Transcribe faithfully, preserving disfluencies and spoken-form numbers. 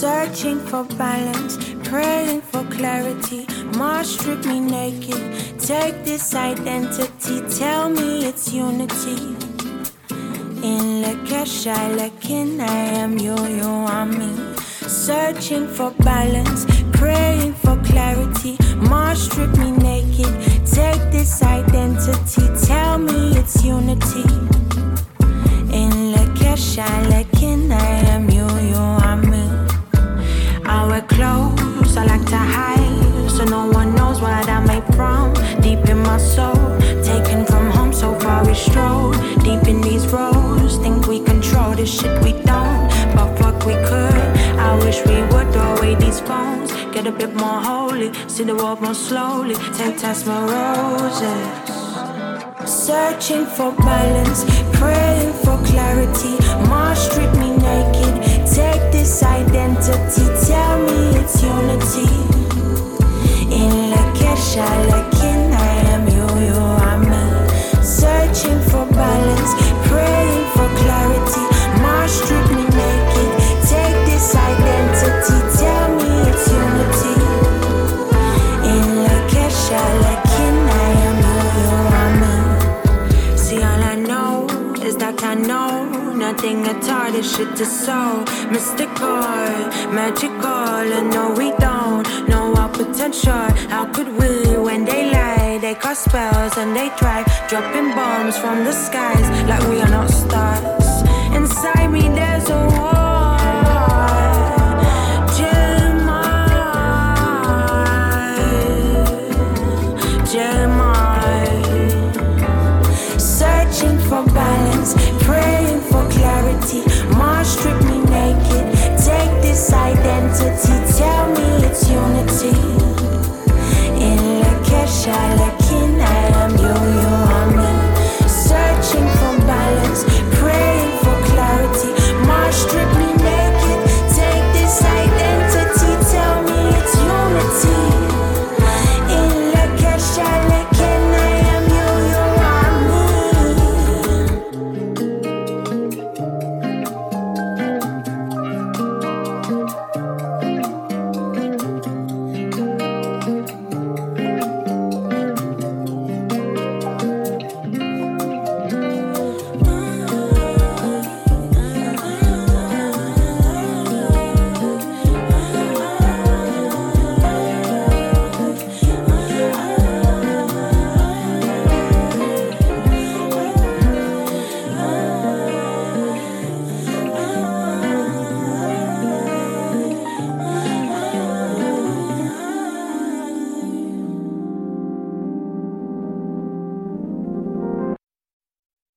Searching for balance, praying for clarity. Mars strip me naked. Take this identity, tell me it's unity. In Lakesha, Lakin, I am you, you are me. Searching for balance, praying for clarity. Mars strip me naked. Take this identity, tell me it's unity. In Lakesha, Lakin, I am you, you are me. I wear clothes, I like to hide, so no one knows where I'm made from. Deep in my soul, taken from home, so far we stroll. Deep in these roads, think we control this shit we don't, but fuck we could. I wish we would throw away these phones, get a bit more holy, see the world more slowly, take test my roses. Searching for balance, praying for clarity. Mars strip me naked. Take this identity, tell me it's unity. In Lakesha, Lakin, I am you, you are me. Searching for balance, praying for clarity. Mars strip me naked. Take this identity, tell me it's unity. In Lakesha, Lakin, I am you, you are me. See, all I know is that I know nothing at all, this shit is so mystical, magical. And no, we don't know our potential. How could we, when they lie, they cast spells and they try dropping bombs from the skies like we are not stars. Inside me there's a war, Jeremiah, Jeremiah. Searching for balance, praying for clarity. Mars strip me naked. Take this identity,